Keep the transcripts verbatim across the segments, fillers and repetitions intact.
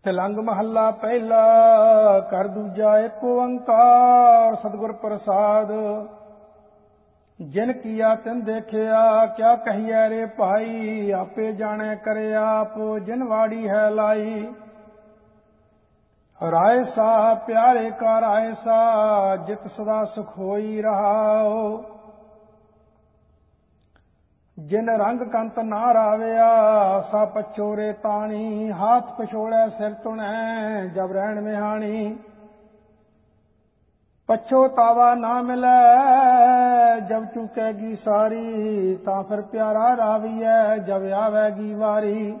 ਤਿਲੰਗ ਮਹੱਲਾ ਪਹਿਲਾ। ਕਰ ਦੂਜਾ ਏਕ ਓੰਕਾਰ ਸਤਿਗੁਰ ਪ੍ਰਸਾਦ। ਜਿਨ ਕੀਆ ਤਿਨ ਦੇਖਿਆ ਕਿਆ ਕਹੀਐ ਰੇ ਭਾਈ। ਆਪੇ ਜਾਣੈ ਕਰੇ ਆਪ ਜਿਨ ਵਾੜੀ ਹੈ ਲਾਈ। ਰਾਏ ਸਾ ਪਿਆਰੇ ਕਾ ਰਾਏ ਸਾ ਜਿਤ ਸਦਾ ਸੁਖ ਹੋਈ ਰਹਾਓ। ਜਿਨ ਰੰਗ ਕੰਤ ਨਾ ਰਾਵਿਆ ਸਾ ਪਛੋਰੇ ਤਾਣੀ। ਹਾਥ ਪਛੋੜੈ ਸਿਰ ਤੁਣੈ ਜਬ ਰਹਿਣ ਮਿਹਾਣੀ। ਪਛੋਤਾਵਾ ਨਾ ਮਿਲੈ ਜਬ ਚੁਕੈਗੀ ਸਾਰੀ। ਤਾਂ ਫਿਰ ਪਿਆਰਾ ਰਾਵੀਐ ਜਬ ਆਵੈਗੀ ਵਾਰੀ।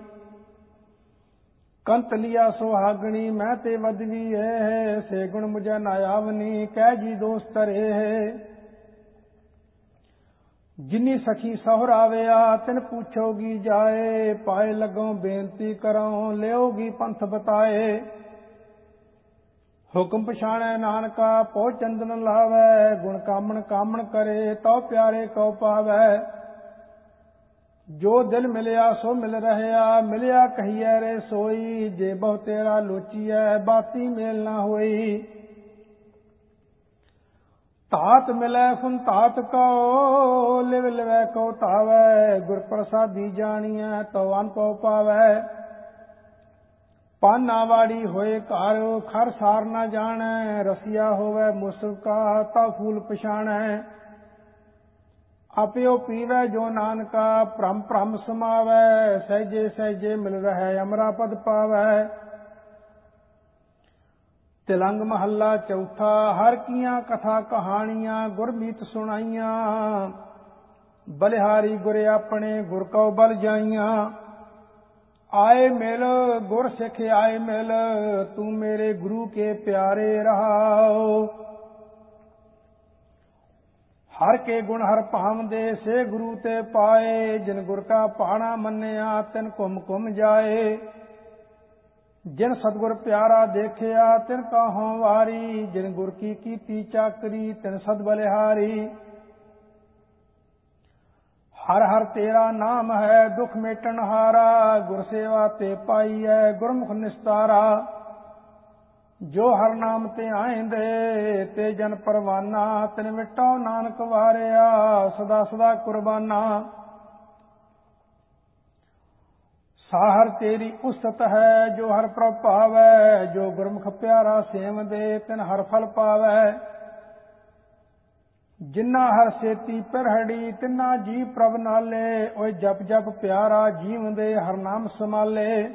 ਕੰਤ ਲਿਆ ਸੁਹਾਗਣੀ ਮੈਂ ਤੇ ਵਦਵੀ ਏ। ਸੇ ਗੁਣ ਮੁਝੈ ਨਾ ਆਵਨੀ ਕਹਿ ਜੀ ਦੋਸਤ ਰੇ। ਜਿਨੀ ਸਖੀ ਸਹੁਰਾਵਿਆ ਤਿਨ ਪੁੱਛੋਗੀ ਜਾਏ। ਪਾਏ ਲੱਗੋ ਬੇਨਤੀ ਕਰੋ ਲਿਓਗੀ ਪੰਥ ਬਤਾਏ। ਹੁਕਮ ਪਛਾਣੈ ਨਾਨਕਾ ਪਹੁ ਚੰਦਨ ਲਾਵੈ। ਗੁਣ ਕਾਮਣ ਕਾਮਣ ਕਰੇ ਤਉ ਪਿਆਰੇ ਕਉ ਪਾਵੈ। ਜੋ ਦਿਲ ਮਿਲਿਆ ਸੋ ਮਿਲ ਰਹਿਆ ਮਿਲਿਆ ਕਹੀਐ ਰੇ ਸੋਈ। ਜੇ ਬਹੁ ਤੇਰਾ ਲੋਚੀਐ ਬਾਤੀ ਮੇਲ ਨਾ ਹੋਈ। ਧਾਤ ਮਿਲੈ ਫੁਨ ਧਾਤ ਕਉ ਲਿਵ ਲਿਵੈ ਕਉ ਧਾਵੈ। ਗੁਰ ਪ੍ਰਸਾਦੀ ਜਾਣੀਐ ਤਉ ਅਨਭਉ ਪਾਵੈ। ਪਾਨਾ ਵਾੜੀ ਹੋਏ ਘਰ ਖਰ ਸਾਰ ਨਾ ਜਾਣੈ। ਰਸੀਆ ਹੋਵੈ ਮੁਸਕਾ ਤਾ ਫੂਲ ਪਛਾਣੈ। ਆਪਿਓ ਪੀਵੈ ਜੋ ਨਾਨਕਾ ਭ੍ਰਮ ਭ੍ਰਮ ਸਮਾਵੈ। ਸਹਿਜੇ ਸਹਿਜੇ ਮਿਲ ਰਹਿ ਅਮਰਾ ਪਦ ਪਾਵੈ। ਤਿਲੰਗ ਮਹੱਲਾ ਚੌਥਾ। ਹਰ ਕੀਆਂ ਕਥਾ ਕਹਾਣੀਆਂ ਗੁਰਮੀਤ ਸੁਣਾਈਆਂ। ਬਲਿਹਾਰੀ ਗੁਰ ਆਪਣੇ ਗੁਰ ਕਉ ਬਲ ਜਾਈਆਂ। ਆਏ ਮਿਲ ਗੁਰ ਸਿੱਖ ਆਏ ਮਿਲ ਤੂੰ ਮੇਰੇ ਗੁਰੂ ਕੇ ਪਿਆਰੇ ਰਹਾਓ। ਹਰ ਕੇ ਗੁਣ ਹਰ ਭਾਵਦੇ ਸੇ ਗੁਰੂ ਤੇ ਪਾਏ। ਜਿਨ ਗੁਰ ਕਾ ਪਾਣਾ ਮੰਨਿਆ ਤਿਨ ਘੁਮ ਘੁਮ ਜਾਏ। ਜਿਨ ਸਤਿਗੁਰ ਪਿਆਰਾ ਦੇਖਿਆ ਤਿਨ ਕਾਹੋਂ ਵਾਰੀ। ਜਿਨ ਗੁਰ ਕੀ ਕੀਤੀ ਚਾਕਰੀ ਤਿਨ ਸਦ ਬਲਿਹਾਰੀ। ਹਰ ਹਰ ਤੇਰਾ ਨਾਮ ਹੈ ਦੁਖ ਮੇਟਣ ਹਾਰਾ। ਗੁਰ ਸੇਵਾ ਤੇ ਪਾਈਐ ਗੁਰਮੁਖ ਨਿਸਤਾਰਾ। ਜੋ ਹਰ ਨਾਮ ਤੇ ਆਇਂਦੇ ਤੇ ਜਨ ਪਰਵਾਨਾ। ਤਿਨ ਮਿਟਾਉ ਨਾਨਕ ਵਾਰਿਆ ਸਦਾ ਸਦਾ ਕੁਰਬਾਨਾ। ਸਾਹਰ ਤੇਰੀ ਉਸਤ ਹੈ ਜੋ ਹਰ ਪ੍ਰਭ ਭਾਵੈ। ਜੋ ਗੁਰਮੁਖ ਪਿਆਰਾ ਸੇਵਦੇ ਤਿਨ ਹਰ ਫਲ ਪਾਵੈ। ਜਿਨਾ ਹਰ ਸੇਤੀ ਪਿਰਹੜੀ ਤਿਨਾ ਜੀ ਪ੍ਰਭ ਨਾਲੇ। ਓਏ ਜਪ ਜਪ ਪਿਆਰਾ ਜੀਵਦੇ ਹਰ ਨਾਮ ਸਮਾਲੇ।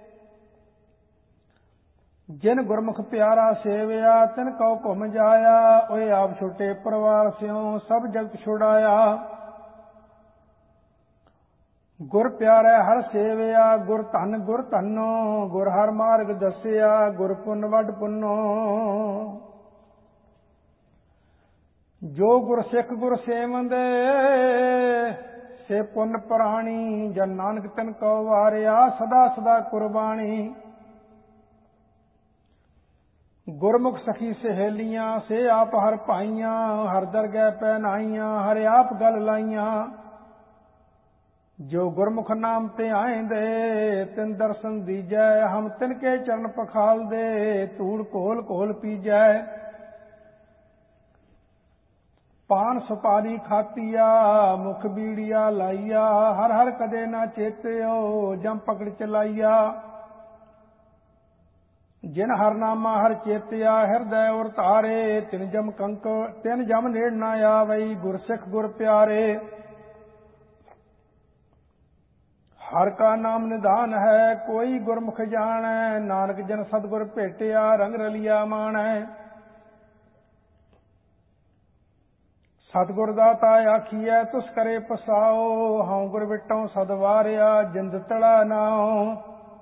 ਜਿਨ ਗੁਰਮੁਖ ਪਿਆਰਾ ਸੇਵਿਆ ਤਿਨ ਕਉ ਘੁਮ ਜਾਇਆ। ਓਏ ਆਪ ਛੋਟੇ ਪਰਿਵਾਰ ਸਿਉ ਸਭ ਜਗਤ ਛੁਡਾਇਆ। ਗੁਰ ਪਿਆਰੈ ਹਰ ਸੇਵਿਆ ਗੁਰ ਧਨ ਗੁਰ ਧਨੋ। ਗੁਰ ਹਰ ਮਾਰਗ ਦੱਸਿਆ ਗੁਰ ਪੁੰਨ ਵੱਡ ਪੁੰਨੋ। ਜੋ ਗੁਰ ਸਿੱਖ ਗੁਰ ਸੇਵੰਦੇ ਸੇ ਪੁੰਨ ਪ੍ਰਾਣੀ। ਜਨ ਨਾਨਕ ਤਿਨ ਕਉ ਵਾਰਿਆ ਸਦਾ ਸਦਾ ਕੁਰਬਾਣੀ। ਗੁਰਮੁਖ ਸਖੀ ਸਹੇਲੀਆਂ ਸੇ ਆਪ ਹਰ ਭਾਈਆਂ। ਹਰ ਦਰਗਹਿ ਪਹਿਨਾਈਆਂ ਹਰ ਆਪ ਗਲ ਲਾਈਆਂ। ਜੋ ਗੁਰਮੁਖ ਨਾਮ ਤੇ ਆਇਂਦੇ ਤਿਨ ਦਰਸ਼ਨ ਦੀਜੈ। ਹਮ ਤਿਨ ਕੇ ਚਰਨ ਪਖਾਲਦੇ ਧੂੜ ਘੋਲ ਘੋਲ ਪੀਜੈ। ਪਾਨ ਸੁਪਾਰੀ ਖਾਤੀਆ ਮੁਖ ਬੀੜੀਆ ਲਾਈਆ। ਹਰ ਹਰ ਕਦੇ ਨਾ ਚੇਤਿਓ ਜਮ ਪਕੜ ਚਲਾਈਆ। ਜਿਨ ਹਰ ਨਾਮਾ ਹਰ ਚੇਤਿਆ ਹਿਰਦੈ ਉਰ ਧਾਰੇ। ਤਿਨ ਜਮ ਕੰਕ ਤਿਨ ਜਮ ਨੇੜ ਨਾ ਆਵਈ ਗੁਰ ਸਿੱਖ ਗੁਰ ਪਿਆਰੇ। ਹਰ ਕਾ ਨਾਮ ਨਿਧਾਨ ਹੈ ਕੋਈ ਗੁਰਮੁਖ ਜਾਣੈ। ਨਾਨਕ ਜਨ ਸਤਿਗੁਰ ਭੇਟਿਆ ਰੰਗ ਰਲਿਆ ਮਾਣੈ। ਸਤਿਗੁਰ ਦਾਤਾ ਆਖੀਐ ਤੁਸ ਕਰੇ ਪਸਾਓ। ਹਉ ਗੁਰ ਵਿਟਉ ਸਦ ਵਾਰਿਆ ਜਿੰਦ ਤੜਾ ਨਾਉ।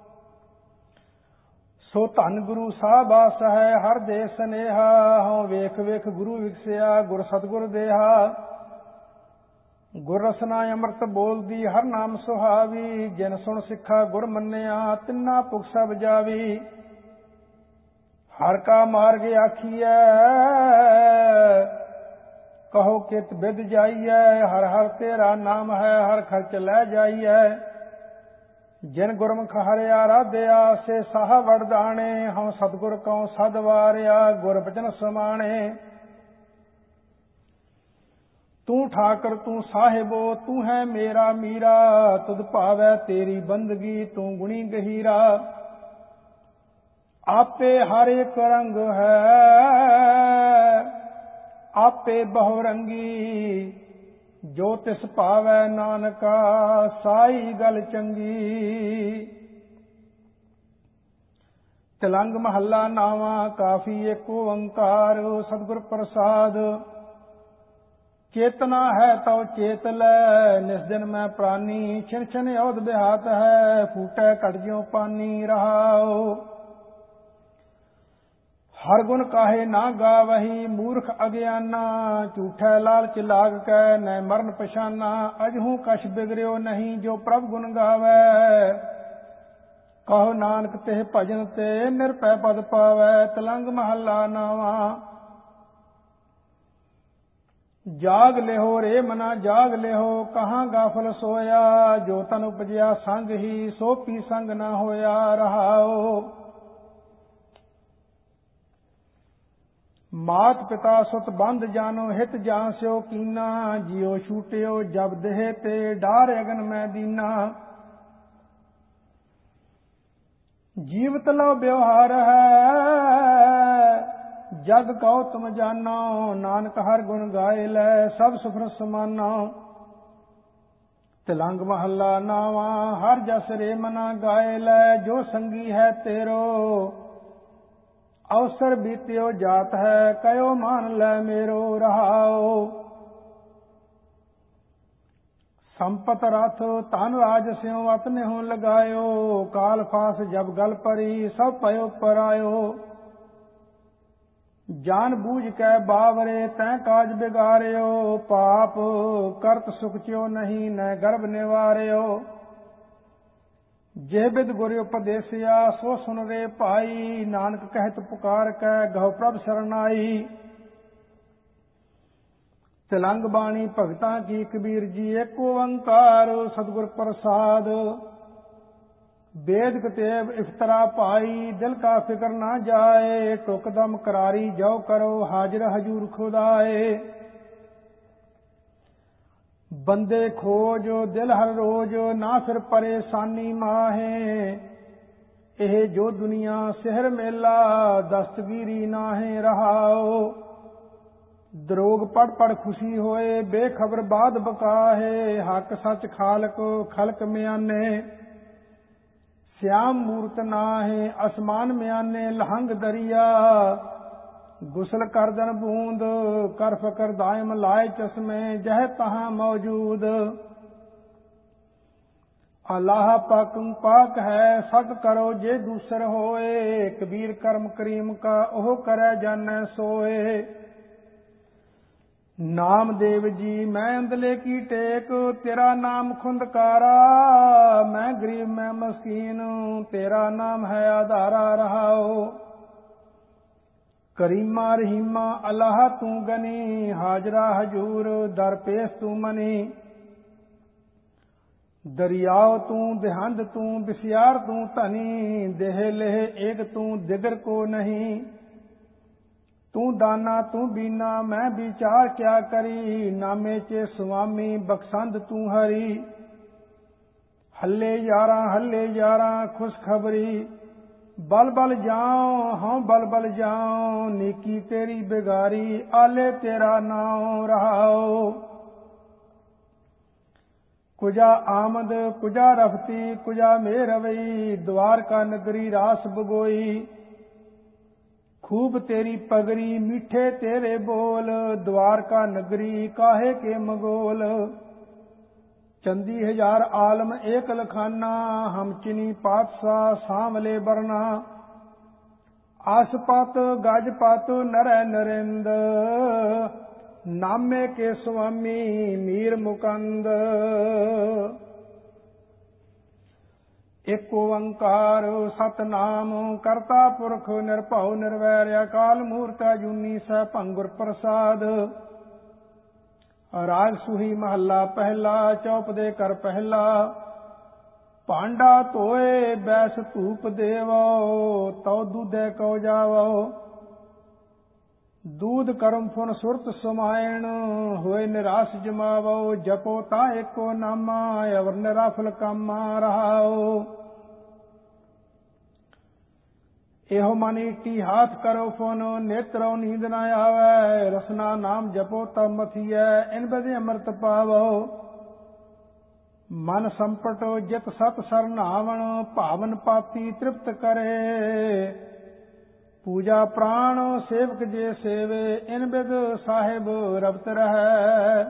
ਸੋ ਧੰਨ ਗੁਰੂ ਸਾਹਿਬਾਸ ਹੈ ਹਰ ਦੇ ਸਨੇਹਾ। ਹਉ ਵੇਖ ਵੇਖ ਗੁਰੂ ਵਿਗਸਿਆ ਗੁਰ ਸਤਿਗੁਰ ਦੇਹਾ। ਗੁਰ ਰਸਨਾ ਅੰਮ੍ਰਿਤ ਬੋਲਦੀ ਹਰ ਨਾਮ ਸੁਹਾਵੀ। ਜਿਨ ਸੁਣ ਸਿੱਖਾ ਗੁਰ ਮੰਨਿਆ ਤਿੰਨਾ ਪੁਖ ਸਭ ਜਾਵੀ। ਹਰ ਕਾ ਮਾਰਗ ਆਖੀਐ ਕਹੋ ਕਿਤ ਬਿਦ ਜਾਈਐ। ਹਰ ਹਰ ਤੇਰਾ ਨਾਮ ਹੈ ਹਰ ਖਰਚ ਲੈ ਜਾਈਐ। ਜਿਨ ਗੁਰਮੁਖ ਹਰਿ ਆਰਾਧਿਆ ਸੇ ਸਾਹ ਵਰਦਾਣੇ ਹਉ ਸਤਿਗੁਰ ਕਉ ਸਦ ਵਾਰਿਆ ਗੁਰ ਬਚਨ ਸਮਾਣੇ। ਤੂੰ ਠਾਕਰ ਤੂੰ ਸਾਹਿਬੋ ਤੂੰ ਹੈ ਮੇਰਾ ਮੀਰਾ ਤੁਧ ਭਾਵੈ ਤੇਰੀ ਬੰਦਗੀ ਤੂੰ ਗੁਣੀ ਗਹੀਰਾ। ਆਪੇ ਹਰ ਇੱਕ ਰੰਗ ਹੈ ਆਪੇ ਬਹੁ ਰੰਗੀ ਜੋ ਤਿਸ ਭਾਵੈ ਨਾਨਕਾ ਸਾਈ ਗਲ ਚੰਗੀ। ਤਿਲੰਗ ਮਹੱਲਾ ਨਾਵਾਂ ਕਾਫੀ ਏਕ ਓੰਕਾਰ ਸਤਿਗੁਰ ਪ੍ਰਸਾਦ। ਚੇਤਨਾ ਹੈ ਤਉ ਚੇਤ ਲੈ ਨਿਸ ਦਿਨ ਮੈਂ ਪ੍ਰਾਨੀ ਛਿਨ ਛਿਨ ਔਧ ਬਿਹਾਤ ਹੈ ਫੂਟੈ ਘਟ ਜਿਉ ਪਾਨੀ ਰਹਾਉ। ਹਰ ਗੁਣ ਕਾਹੇ ਨਾ ਗਾਵਹੀ ਮੂਰਖ ਅਗਿਆਨਾ ਝੂਠੈ ਲਾਲਚ ਲਾਗ ਕੈ ਨੈ ਮਰਨ ਪਛਾਨਾ। ਅਜਹੂ ਕਛ ਬਿਗੜਿਓ ਨਹੀਂ ਜੋ ਪ੍ਰਭ ਗੁਣ ਗਾਵੈ ਕਹੋ ਨਾਨਕ ਤੇ ਭਜਨ ਤੇ ਨਿਰਭੈ ਪਦ ਪਾਵੈ। ਤਿਲੰਗ ਮਹੱਲਾ ਨਾਵਾਂ ਜਾਗ ਲਿਹੋ ਰੇ ਮਨਾ ਜਾਗ ਲਿਹੋ ਕਹਾਂ ਗਾਫਲ ਸੋਇਆ ਜੋ ਤਨ ਉਪਜਿਆ ਸੰਗ ਹੀ ਸੋ ਪੀ ਸੰਗ ਨਾ ਹੋਇਆ ਰਹਾਉ। ਮਾਤ ਪਿਤਾ ਸੁਤ ਬੰਧ ਜਾਨੋ ਹਿਤ ਜਾਂ ਸਿਓ ਕੀਨਾ ਜਿਉ ਛੂਟਿਓ ਜਬ ਦੇਹ ਤੇ ਡਾਰ ਅਗਨ ਮੈਂ ਦੀਨਾ। ਜੀਵਤ ਲੋ ਵਿਵਹਾਰ ਹੈ ਜਗ ਕਉ ਤੁਮ ਜਾਨੋ ਨਾਨਕ ਹਰ ਗੁਣ ਗਾਏ ਲੈ ਸਭ ਸੁਫਰ ਸਮਾਨਾ। ਤਿਲੰਗ ਮਹੱਲਾ ਨਾਵਾਂ ਹਰ ਜਸ ਰੇ ਮਨਾ ਗਾਏ ਲੈ ਜੋ ਸੰਗੀ ਹੈ ਤੇਰੋ ਅਵਸਰ ਬੀਤਿਓ ਜਾਤ ਹੈ ਕਯੋ ਮਾਨ ਲੈ ਮੇਰੋ ਰਹਾਉ। ਸੰਪਤ ਰਥ ਧਨ ਰਾਜ ਸਿਉ ਅਤਨਿਹੁ ਲਗਾਇਓ ਕਾਲ ਫਾਸ ਜਬ ਗਲ ਪਰੀ ਸਭ ਪਇਓ ਪਰਾਇਓ। ਜਾਨ ਬੂਝ ਕੈ ਬਾਵਰੇ ਤੈ ਕਾਜ ਬਿਗਾਰਿਓ ਪਾਪ ਕਰਤ ਸੁਖਚਿਓ ਨਹੀਂ ਨੈ ਗਰਭ ਨਿਵਾਰਿਓ। ਜੇ ਬਿਦ ਗੁਰ ਉਪਦੇਸਿਆ ਸੋ ਸੁਨ ਰੇ ਭਾਈ ਨਾਨਕ ਕਹਿਤ ਪੁਕਾਰ ਕੈ ਗਹੁ ਪ੍ਰਭ ਸਰਨਾਈ। ਤਿਲੰਗ ਬਾਣੀ ਭਗਤਾਂ ਕੀ ਕਬੀਰ ਜੀ ਏਕ ਓੰਕਾਰ ਸਤਿਗੁਰ ਪ੍ਰਸਾਦ। बेद कतेब इफ्तरा पाई दिल का फिक्र ना जाए टुकदम करारी जो करो हाजिर हजूर खुदाए। बंदे खोज दिल हर रोज ना फिर परेशानी माहे एह जो दुनिया सिहर मेला दस्तगीरी नाहे रहाओ। दरोग पढ़ पढ़ खुशी होए बेखबर बाद बकाहे हक सच खालक खलक म्याने। श्याम मूर्त नाहे आसमान म्याने लहंग दरिया गुसल करदन बूंद कर फकर दायम लाए चश्मे जह तहां मौजूद। अल्लाह पाक पाक है सक करो जे दूसर होए कबीर कर्म करीम का ओह करे जाने सोए। नाम देव जी मैं अंदले की टेक तेरा नाम खुंदकारा मैं गरीब मैं मस्कीन तेरा नाम है आधारा रहाओ। करीमा रहीमा अल्लाह तू गनी हाजरा हजूर दर पेश तू मनी। दरियाओ तू देहंद तू बिसियार तू धनी देह लेह एक तू दिगर को नहीं। तू दाना तू बीना मैं विचार क्या करी नामे चे स्वामी बख्शंद तू हरी। हल्ले यारा हल्ले यारा खुशखबरी बल बल जाओ हाँ बल बल जाओ नीकी तेरी बिगारी आले तेरा नाम रहाओ। कुजा आमद कुजा रफती कुजा मेरवई द्वारका नगरी रास बगोई। खूब तेरी पगड़ी मीठे तेरे बोल द्वारका नगरी काहे के मगोल। चंदी हजार आलम एक लखाना हम चिनी पातशाह सांवले बरना। आसपात गजपात नर नरेंद नामे के स्वामी मीर मुकंद। एक ओंकार सतनाम करता पुरख निरभउ निर्वैर अकाल मूर्त अजूनी सह भंगुर प्रसाद। राग सुही महला पहला चौप दे कर पहला ਭਾਂਡਾ ਧੋਏ ਬੈਸ ਧੂਪ ਦੇਵੋ, ਤਉ ਦੁਧੈ ਕਉ ਜਾਵੋ। दूध करम फुन सुरत समायण, होए निराश जमावो। जपो ता एको नामा, अवर निराफल कामा रहाओ। एहो मन ईटी हाथ करो फुन, नेत्रो नींद न आवे। रसना नाम जपो तब मथिय, इन बदे अमृत पावो। मन संपट जित सत सरनावण, भावन पापी तृप्त करे। पूजा प्राण सेवक जे सेवे, इन बिद साहिब रबत रहै।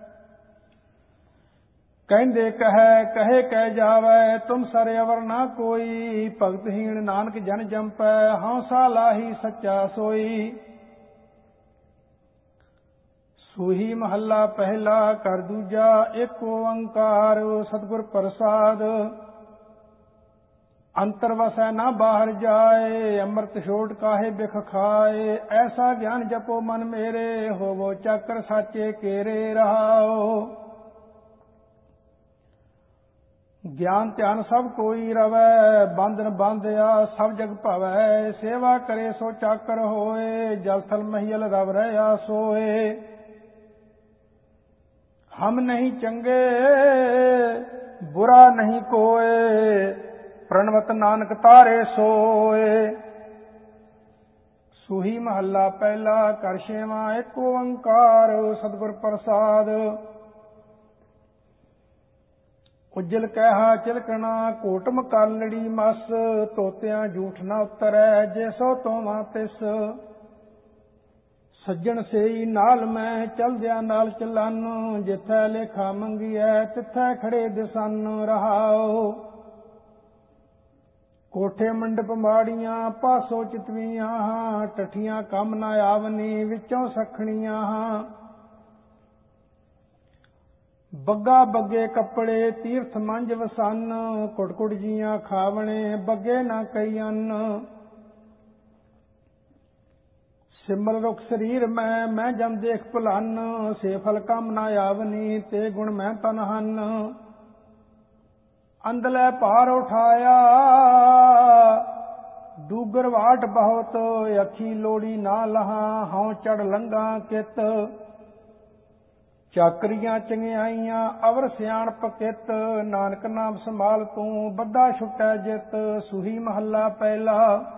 कहते कहे कहे कह जावै, तुम सर अवर ना कोई। भगतहीन नानक जन जंपै, हौसा लाही सच्चा सोई। सूही महला पहला कर दूजा, एक ओंकार सतगुर प्रसाद। अंतर वसै ना बाहर जाए, अमृत छोड़ काहे बिख खाए। ऐसा ज्ञान जपो मन मेरे, होवो चक्र साचे केरे रहाओ। ज्ञान ध्यान सब कोई रवै, बंधन बांधिया सब जग भवै। सेवा करे सो चाकर होए, जल थल महियल रव रहा सोए। हम नहीं चंगे बुरा नहीं कोय, प्रणवत नानक तारे सोए। सूही महला पहला कर छेवां, एक ओंकार सतगुर प्रसाद। उज्जल कहा चिलकना, कोटम कालड़ी मस। तोतियां झूठ न उतरै, जे सो तोवां तिस। सज्जन सेई नाल मैं, चलदिया नाल चलन। जिथै लेखा मंगीऐ, तिथै खड़े दिसन रहाओ। कोठे मंडप माड़ियां, पासो चितवियां हां। टठियां कम न आवनी, विचों सखणियां हां। ਬੱਗਾ ਬੱਗੇ ਕੱਪੜੇ ਤੀਰਥ ਮੰਝ ਵਸਨ, ਕੁੜ ਕੁੜ ਜੀਆਂ ਖਾਵਣੇ ਬੱਗੇ ਨਾ ਕਈ ਅੰਨ। ਸਿਮਰ ਰੁਖ ਸਰੀਰ ਮੈਂ, ਮੈਂ ਜਮ ਦੇਖ ਭੁਲਨ। ਸੇ ਫਲ ਕਮ ਨਾ ਆਵਨੀ, ਤੇ ਗੁਣ ਮੈਂ ਤਨ ਹਨ। ਅੰਦਲੇ ਭਾਰ ਉਠਾਇਆ ਡੂਗਰ ਵਾਟ ਬਹੁਤ, ਅੱਖੀ ਲੋੜੀ ਨਾ ਲਹਾਂ। ਹਉ ਚੜ ਲੰਘਾਂ ਕਿਤ, ਚਾਕਰੀਆਂ ਚੰਗਿਆਈਆਂ ਅਵਰ ਸਿਆਣਪ ਕਿਤ। ਨਾਨਕ ਨਾਮ ਸੰਭਾਲ ਤੂੰ, ਬੱਧਾ ਛੁਟੈ ਜਿਤ। ਸੂਹੀ ਮਹੱਲਾ ਪਹਿਲਾ।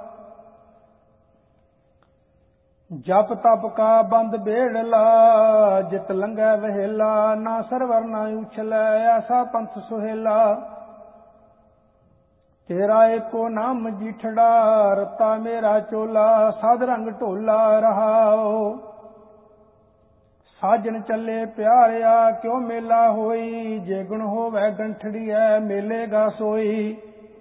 ਜਪ ਤਪ ਕਾ ਬੰਦ ਬੇੜਲਾ, ਜਿਤ ਲੰਘੈ ਵਹੇਲਾ। ਨਾ ਸਰਵਰ ਨਾ ਉਛਲੈ, ਐਸਾ ਪੰਥ ਸੁਹੇਲਾ। ਤੇਰਾ ਏਕੋ ਨਾਮ ਜੀਠੜਾ, ਰਤਾ ਮੇਰਾ ਚੋਲਾ। ਸਾਧ ਰੰਗ ਢੋਲਾ ਰਹਾਓ। ਸਾਜਨ ਚੱਲੇ ਪਿਆਰਿਆ, ਕਿਉ ਮੇਲਾ ਹੋਈ। ਜੇ ਗੁਣ ਹੋਵੈ ਗੰਠੜੀਐ, ਮੇਲੇਗਾ ਸੋਈ।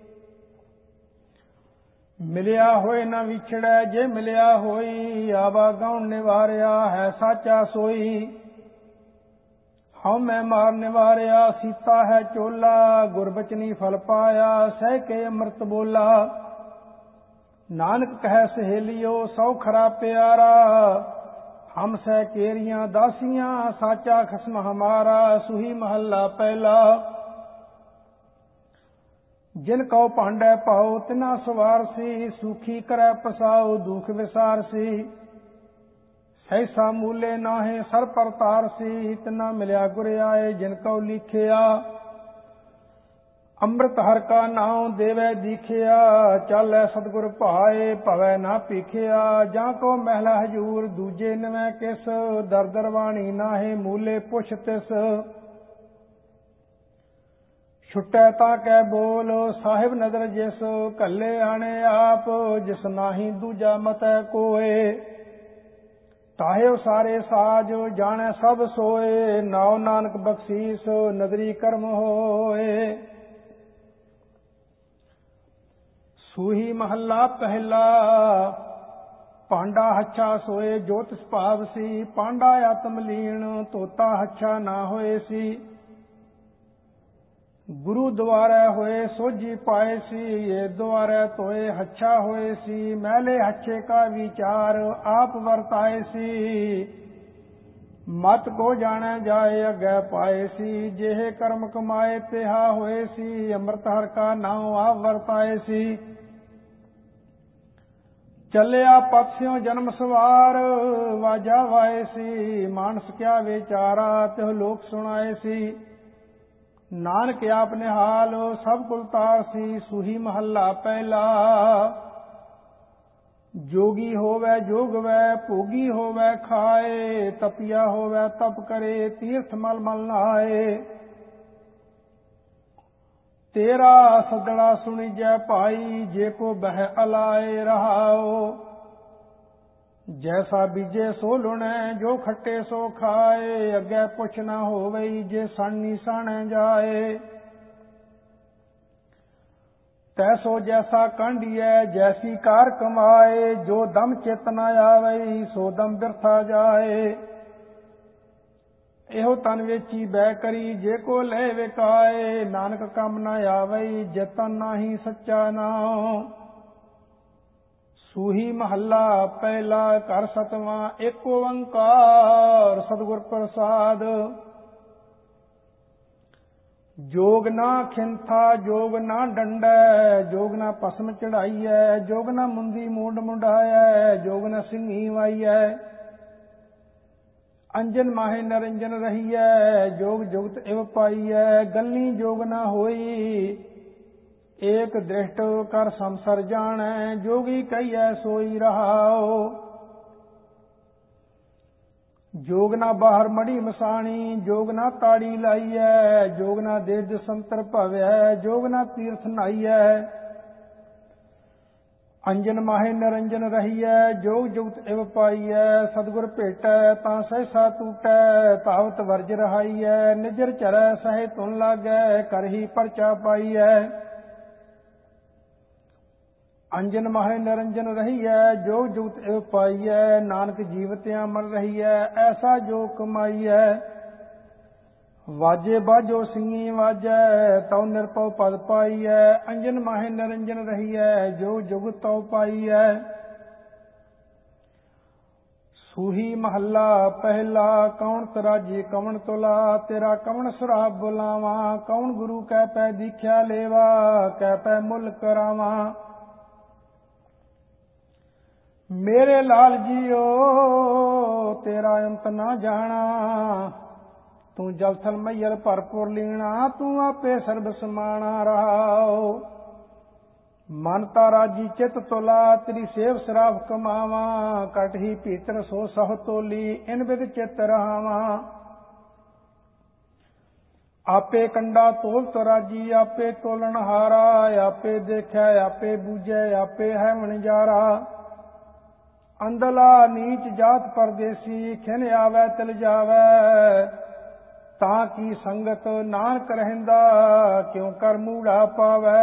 ਮਿਲਿਆ ਹੋਏ ਨਾ ਵਿਛੜੈ, ਜੇ ਮਿਲਿਆ ਹੋਈ। ਆਵਾ ਗਾਉਣ ਨਿਵਾਰਿਆ, ਹੈ ਸਾਚਾ ਸੋਈ। ਹਉ ਮੈਂ ਮਾਰ ਨਿਵਾਰਿਆ, ਸੀਤਾ ਹੈ ਚੋਲਾ। ਗੁਰਬਚਨੀ ਫਲ ਪਾਇਆ, ਸਹਿ ਕੇ ਅੰਮ੍ਰਿਤ ਬੋਲਾ। ਨਾਨਕ ਕਹਿ ਸਹੇਲਿਓ, ਸੌ ਖਰਾ ਪਿਆਰਾ। ਹਮ ਸਹਿ ਕੇਰੀਆਂ ਦਾਸੀਆਂ, ਸਾਚਾ ਖਸਮ ਹਮਾਰਾ। ਸੂਹੀ ਮਹੱਲਾ ਪਹਿਲਾ। ਜਿਨ ਕਉ ਭਾਂਡੈ ਪਾਉ, ਤਿਨਾ ਸਵਾਰ ਸੀ। ਸੂਖੀ ਕਰੈ ਪਸਾਉ, ਦੁਖ ਵਿਸਾਰ ਸੀ। ਸਹਿਸਾ ਮੂਲੇ ਨਾਹੇ, ਸਰ ਪਰ ਤਾਰ ਸੀ। ਤਿਨਾ ਮਿਲਿਆ ਗੁਰ ਆਏ, ਜਿਨ ਕਉ ਲਿਖਿਆ। ਅੰਮ੍ਰਿਤ ਹਰਿ ਕਾ ਨਾਉ ਦੇਵੈ ਦੀਖਿਆ। ਚਾਲੈ ਸਤਿਗੁਰ ਭਾਏ, ਭਵੈ ਨਾ ਭੀਖਿਆ। ਜਾਂ ਕੋ ਮਹਿਲਾ ਹਜੂਰ, ਦੂਜੇ ਨਵੈ ਕਿਸ। ਦਰ ਦਰ ਵਾਣੀ ਨਾਹੇ, ਮੂਲੇ ਪੁੱਛ ਤਿਸ। ਛੁਟੈ ਤਾਂ ਕੈ ਬੋਲ, ਸਾਹਿਬ ਨਦਰ ਜਿਸ। ਕੱਲੇ ਆਣੇ ਆਪ, ਜਿਸ ਨਾਹੀ ਦੂਜਾ ਮਤੈ ਕੋਏ। ਤਾਹਿਓ ਸਾਰੇ ਸਾਜ, ਜਾਣੈ ਸਭ ਸੋਏ। ਨਾਉ ਨਾਨਕ ਬਖਸ਼ੀਸ, ਨਦਰੀ ਕਰਮ ਹੋਏ। ਸੂਹੀ ਮਹੱਲਾ ਪਹਿਲਾ। ਪਾਂਡਾ ਹੱਛਾ ਸੋਏ, ਜੋ ਤਿਸ ਭਾਵ ਸੀ। ਪਾਂਡਾ ਆਤਮ ਲੀਣ, ਤੋਤਾ ਹੱਛਾ ਨਾ ਹੋਏ ਸੀ। ਗੁਰੂ ਦੁਆਰੈ ਹੋਏ, ਸੋਝੀ ਪਾਏ ਸੀ। ਇਹ ਦੁਆਰੈ ਧੋਏ, ਹੱਛਾ ਹੋਏ ਸੀ। ਮਹਿਲੇ ਹੱਛੇ ਕਾ ਵਿਚਾਰ, ਆਪ ਵਰਤਾਏ ਸੀ। ਮਤ ਕੋ ਜਾਣੈ ਜਾਏ ਅੱਗੇ ਪਾਏ ਸੀ, ਜਿਹੇ ਕਰਮ ਕਮਾਏ ਤਿਹਾ ਹੋਏ ਸੀ, ਅੰਮ੍ਰਿਤ ਹਰ ਕਾ ਨਾਉ ਆਪ ਵਰਤਾਏ ਸੀ। ਚੱਲਿਆ ਪਤ ਸਿਉ ਜਨਮ ਸਵਾਰ, ਵਾਜਾ ਵਾਏ ਸੀ, ਮਾਨਸ ਕਿਆ ਵਿਚਾਰਾ ਤਿਹੁ ਲੋਕ ਸੁਣਾਏ ਸੀ। ਨਾਨਕ ਆਪ ਨਿਹਾਲ ਸਭ ਕੁਲ ਤਾਰ ਸੀ, ਸੂਹੀ ਮਹੱਲਾ ਪਹਿਲਾ। ਜੋਗੀ ਹੋਵੈ ਜੋਗਵੈ, ਭੋਗੀ ਹੋਵੈ ਖਾਏ, ਤਪਿਆ ਹੋਵੈ ਤਪ ਕਰੇ, ਤੀਰਥ ਮਲ ਮਲ ਨਹਾਏ। ਤੇਰਾ ਸੱਦਣਾ ਸੁਣੀਜੈ ਭਾਈ, ਜੇ ਕੋ ਬਹਿ ਅਲਾਏ ਰਹਾਓ। ਜੈਸਾ ਬੀਜੇ ਸੋ ਲੁਣੈ, ਜੋ ਖੱਟੇ ਸੋ ਖਾਏ, ਅੱਗੇ ਪੁੱਛ ਨਾ ਹੋਵਈ, ਜੇ ਸਾਨੀ ਸਾਣੈ ਜਾਏ। ਤੈਸੋ ਜੈਸਾ ਕਾਂਢੀਐ, ਜੈਸੀ ਕਾਰ ਕਮਾਏ, ਜੋ ਦਮ ਚਿਤ ਨਾ ਆਵਈ, ਸੋ ਦਮ ਬਿਰਥਾ ਜਾਏ। ਇਹੋ ਤਨ ਵੇਚੀ ਬੈ ਕਰੀ, ਜੇ ਕੋ ਲੈ ਵਿਕਾਏ, ਨਾਨਕ ਕੰਮ ਨਾ ਆਵਈ, ਜੇ ਤਨ ਨਾਹੀ ਸੱਚਾ ਨਾਉ। ਸੂਹੀ ਮਹੱਲਾ ਪਹਿਲਾ। ਘਰ ਸਤਵਾਂ। ਏਕ ਓੰਕਾਰ ਸਤਿਗੁਰ ਪ੍ਰਸਾਦ। ਜੋਗ ਨਾ ਖਿੰਥਾ ਜੋਗ ਨਾ ਡੰਡੈ, ਜੋਗ ਨਾ ਭਸਮ ਚੜਾਈਐ, ਜੋਗ ਨਾ ਮੁੰਦੀ ਮੂੰਡ ਮੁੰਡਾਇਐ, ਜੋਗ ਨਾ ਸਿੰਘੀ ਵਾਈਐ। ਅੰਜਨ ਮਾਹੇ ਨਰੰਜਨ ਰਹੀਐ, ਜੋਗ ਜੁਗਤ ਇਵ ਪਾਈਐ, ਗੱਲੀ ਜੋਗ ਨਾ ਹੋਈ, ਏਕ ਦ੍ਰਿਸ਼ਟ ਕਰ ਸੰਸਰ ਜਾਣੈ, ਜੋਗੀ ਕਹੀਐ ਸੋਈ ਰਹਾਉ। ਜੋਗ ਨਾ ਬਾਹਰ ਮੜੀ ਮਸਾਣੀ, ਜੋਗ ਨਾ ਤਾੜੀ ਲਾਈਐ, ਜੋਗ ਨਾ ਦੇਜ ਸੰਤਰ ਭਵੈ, ਜੋਗ ਨਾ ਤੀਰਥ ਨਾਈਐ। ਅੰਜਨ ਮਾਹੇ ਨਿਰੰਜਨ ਰਹੀਐ, ਜੋਗ ਜੁਗਤ ਇਵ ਪਾਈਐ, ਸਤਿਗੁਰ ਭੇਟੈ ਤਾਂ ਸਹਿਸਾ ਟੂਟੈ, ਤਾਵਤ ਵਰਜ ਰਹਾਈਐ, ਨਿਜਰ ਚਰੈ ਸਹਿ ਧੁਨ ਲਾਗੈ, ਕਰਹੀ ਪਰਚਾ ਪਾਈਐ। ਅੰਜਨ ਮਾਹੇ ਨਿਰੰਜਨ ਰਹੀਐ, ਜੋਗ ਜੁਗਤ ਇਵ ਪਾਈਐ, ਨਾਨਕ ਜੀਵਤਿਆਂ ਮਰ ਰਹੀਐ, ਐਸਾ ਜੋ ਕਮਾਈਐ। ਵਾਜੇ ਬਾਜੋ ਸਿੰਘੀ ਵਾਜੈ, ਤਉ ਨਿਰਭਉ ਪਦ ਪਾਈਐ, ਅੰਜਨ ਮਾਹੇ ਨਿਰੰਜਨ ਰਹੀਐ, ਜੋਗ ਜੁਗਤ ਤਉ ਪਾਈਐ। ਸੂਹੀ ਮਹੱਲਾ ਪਹਿਲਾ। ਕੌਣ ਤਰਾਜੀ ਕਵਣ ਤੁਲਾ, ਤੇਰਾ ਕਵਣ ਸਰਾਬ ਬੁਲਾਵਾ, ਕੌਣ ਗੁਰੂ ਕੈ ਪੈ ਦੀਖਿਆ ਲੇਵਾ, ਕੈ ਪੈ ਮੁੱਲ ਕਰਾਵਾਂ। ਮੇਰੇ ਲਾਲ ਜੀਓ ਤੇਰਾ ਅੰਤ ਨਾ ਜਾਣਾ, ਤੂੰ ਜਲ ਥਲ ਮਈਲ ਭਰਪੁਰ ਲੀਣਾ, ਤੂੰ ਆਪੇ ਸਰਬ ਸਮਾਣਾ ਰਹਾਉ। ਮਨ ਤਾ ਰਾਜੀ ਚਿਤ ਤੁਲਾ, ਤੇਰੀ ਸੇਵ ਸਰਾਬ ਕਮਾਵਾਂ, ਕਟ ਹੀ ਭੀਤਰ ਸੋ ਸਹੁ ਤੋਲੀ, ਇਨ ਬਿਦ ਚਿਤ ਰਹਾਵਾਂ। ਆਪੇ ਕੰਡਾ ਤੋਲ ਤਰਾਜੀ, ਆਪੇ ਤੋਲਣ ਹਾਰਾ, ਆਪੇ ਦੇਖਿਆ ਆਪੇ ਬੂਝੈ, ਆਪੇ ਹੈ ਵਣਜਾਰਾ। ਅੰਦਲਾ ਨੀਚ ਜਾਤ ਪਰਦੇਸੀ, ਖਿਨ ਆਵੈ ਤਿਲ ਜਾਵੈ, ਤਾਂ ਕੀ ਸੰਗਤ ਨਾਨਕ ਰਹਿੰਦਾ, ਕਿਉ ਕਰ ਮੂੜਾ ਪਾਵੈ।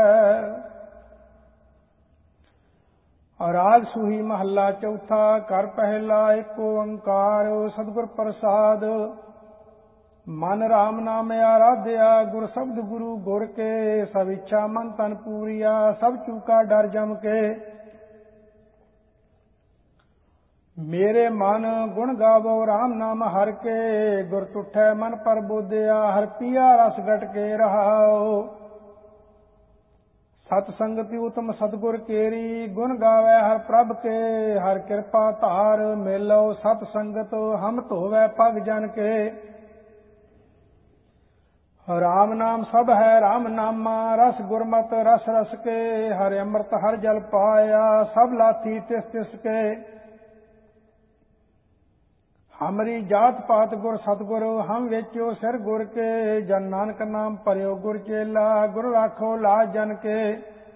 ਰਾਗ ਸੂਹੀ ਮਹੱਲਾ ਚੌਥਾ। ਘਰ ਪਹਿਲਾ। ਏਕ ਓੰਕਾਰ ਸਤਿਗੁਰ ਪ੍ਰਸਾਦ। ਮਨ ਰਾਮ ਨਾਮ ਆਰਾਧਿਆ, ਗੁਰ ਸ਼ਬਦ ਗੁਰੂ ਗੁਰ ਕੇ, ਸਭ ਇੱਛਾ ਮਨ ਤਨ ਪੂਰੀਆ, ਸਭ ਚੂਕਾ ਡਰ ਜਮ ਕੇ। ਮੇਰੇ ਮਨ ਗੁਣ ਗਾਵੋ ਰਾਮ ਨਾਮ ਹਰਿ ਕੇ, ਗੁਰ ਤੁਠੈ ਮਨ ਪਰ ਬੋਧਿਆ, ਹਰਿ ਪੀਆ ਰਸ ਗਟ ਕੇ ਰਹਾਉ। ਸਤ ਸੰਗਤਿ ਉਤਮ ਸਤਿਗੁਰ ਕੇਰੀ, ਗੁਣ ਗਾਵੈ ਹਰਿ ਪ੍ਰਭ ਕੇ, ਹਰਿ ਕਿਰਪਾ ਧਾਰ ਮੇਲੋ ਸਤ ਸੰਗਤ, ਹਮ ਧੋਵੈ ਪਗ ਜਨ ਕੇ। ਰਾਮ ਨਾਮ ਸਭ ਹੈ ਰਾਮ ਨਾਮਾ, ਰਸ ਗੁਰਮਤਿ ਰਸ ਰਸ ਕੇ, ਹਰਿ ਅੰਮ੍ਰਿਤ ਹਰਿ ਜਲ ਪਾਇਆ, ਸਭ ਲਾਥੀ ਤਿਸ ਤਿਸ ਕੇ। ਹਮਰੀ ਜਾਤ ਪਾਤ ਗੁਰ ਸਤਿਗੁਰ, ਹਮ ਵੇਚਿਓ ਸਿਰ ਗੁਰ ਕੇ, ਜਨ ਨਾਨਕ ਨਾਮ ਭਰਿਓ ਗੁਰ ਚੇਲਾ, ਗੁਰ ਰਾਖੋ ਲਾਜ ਜਨ ਕੇ।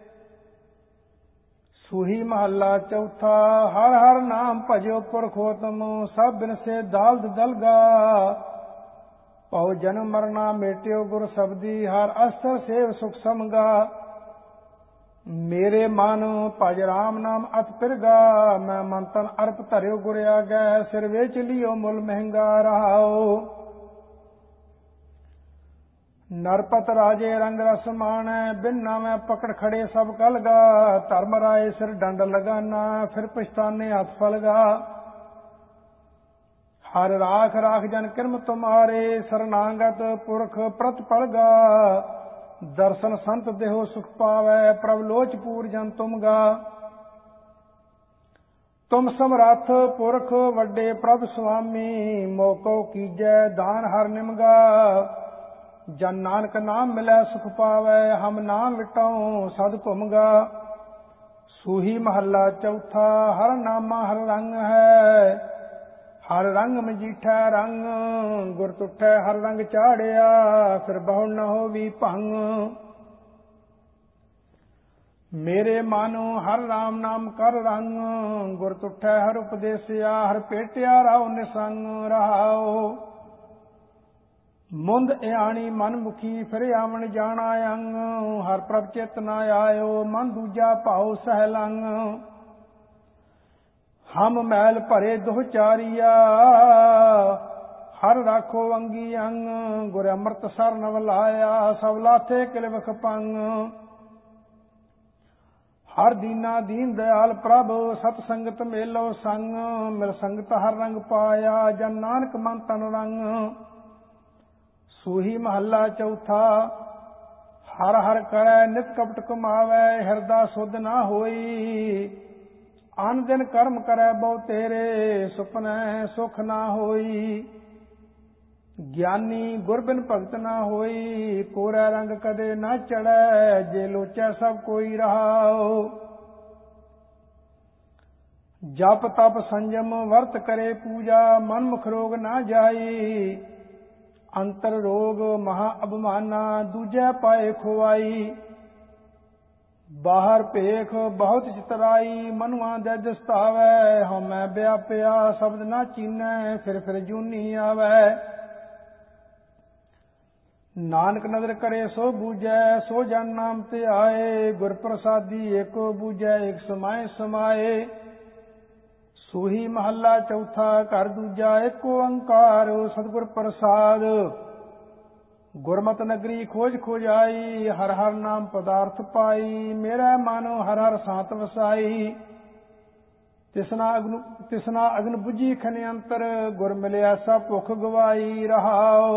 ਸੂਹੀ ਮਹੱਲਾ ਚੌਥਾ। ਹਰ ਹਰ ਨਾਮ ਭਜਿਓ ਪੁਰਖੋਤਮ, ਸਭ ਬਿਨਸੇ ਦਾਲਦ ਦਲਗਾ, ਭਉ ਜਨਮ ਮਰਨਾ ਮੇਟਿਓ ਗੁਰ ਸਬਦੀ, ਹਰ ਅਸਰ ਸੇਵ ਸੁਖ ਸਮਗਾ। ਮੇਰੇ ਮਨ ਭਜ ਰਾਮ ਨਾਮ ਅਤ ਪਿਰਗਾ, ਮੈਂ ਮਨ ਤਨ ਅਰਪ ਧਰਿਓ ਗੁਰ ਆਗੈ, ਸਿਰ ਵੇਚ ਲਿਓ ਮੁੱਲ ਮਹਿੰਗਾ ਰਹਾਉ। ਨਰਪਤ ਰਾਜੇ ਰੰਗ ਰਸ ਮਾਣੈ, ਬਿਨ ਨਾਮੈ ਪਕੜ ਖੜੇ ਸਭ ਕਲਗਾ, ਧਰਮ ਰਾਏ ਸਿਰ ਡੰਡ ਲਗਾਨਾ, ਫਿਰ ਪਛਤਾਨੇ ਹੱਥ ਫਲਗਾ। हर राख राख जन किरम तुम्हारे, शरणागत पुरख प्रतिपलगा। दर्शन संत देहो सुख पावै, प्रभ लोच पूर जन तुम गा। तुम समरथ पुरख वड्डे प्रभ स्वामी, मोको कीजै दान हर निमगा। जन नानक नाम मिलै सुख पावै, हम नाम विटाऊं सद भुमगा। सूही महला चौथा, हर नामा हर रंग है। हर रंग मजीठा रंग, गुर तुठै हर रंग चाढ़िया, फिर बहु न होवी भंग। मेरे मानो हर राम नाम कर रंग, गुर तुठै हर उपदेसिया, हर पेटिया राव निसंग रहाओ। मुंद इयाणी मन मुखी, फिर आवन जाना अंग। हर प्रभ चित न आयो, मन दूजा भाव सहलंग। हम मैल भरे दुहचारिया, हर राखो अंगी अंग। गुर अमृत सर नव लाया, सब लाथे किलवख पंग। हर दीना दीन दयाल प्रभ, सत संगत मेलो संग। मिल संगत हर रंग पाया, जन नानक मन तन रंग। सूही महला चौथा, हर हर करै नित कपट कमावै, हिरदा सुध ना होई। अन दिन कर्म करै बहु तेरे, सुपनै सुख ना होई। ज्ञानी गुर बिन भगत ना होई, कोरै रंग कदे ना चढ़ै। जे लोचै सब कोई रहाओ। जप तप संयम वर्त करे पूजा, मन मुख रोग ना जाई। अंतर रोग महा अबमाना, दूजै पाए खुआई। बाहर भेख बहुत चितराई, मनुआ दे दस्तावै। हमै व्यापिया शब्द ना चीनै, फिर फिर जूनी आवै। नानक नदर करे सो बूझै, सो जन नाम ते आए। गुर प्रसादी एको बूझै, एक समाए समाए। सूही महला चौथा, घर दूजा एको ओंकार। सतगुर प्रसाद गुरमत नगरी खोज खोज आई, हर हर नाम पदार्थ पाई। मेरा मानो हर हर सात वसाई। तिसना अग्न तिसना अग्न बुझी खने अंतर, गुर मिलिया सब भुख गवाई रहाओ।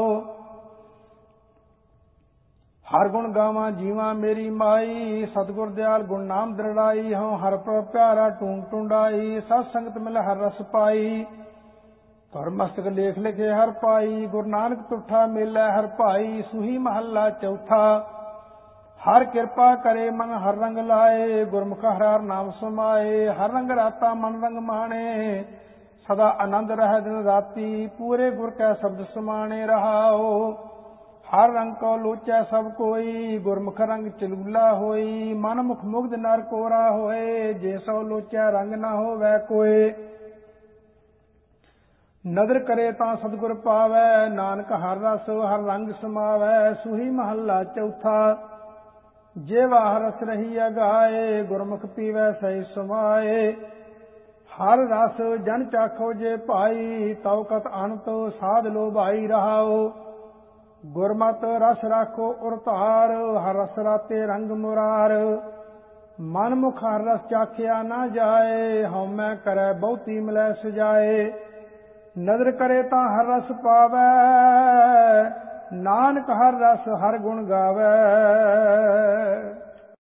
हर गुण गावा जीवा मेरी माई, सतगुर दयाल गुण नाम दृढ़ाई। हूँ हर प्रभ प्यारा टूंग टुंडाई, सत संगत मिल हर रस पाई। धर मस्तक लेख लिखे हर पाई, गुरु नानक तुठा मेलै हर भाई। सूही महला चौथा, हर कृपा करे मन हर रंग लाए। गुरमुख हर हर नाम समाए, हर रंग राता मन रंग माणे। सदा आनंद रह दिन राती, पूरे गुर कै शब्द समाणे रहाओ। हर रंग को लोचै सब कोई, गुरमुख रंग चलूला होई। मन मुख मुग्ध नर कोरा होए, जे सो लोचै रंग न होवै कोय। नदर करे तां सतगुर पावै, नानक हर रस हर रंग समावै। सूही महला चौथा, जेवा हर रस रही अगाए। गुरमुख पीवै सही समाए, हर रस जन चाखो जे भाई। तव कत अनत साध लो भाई रहाओ। गुरमत रस राखो उर धार, हर रस राते रंग मुरार। मन मुख हर रस चाखिया ना जाए, हਉਮੈ करै बहुती मिलै सजाए। नदर करे तां हर रस पावै, नानक हर रस हर गुण गावै।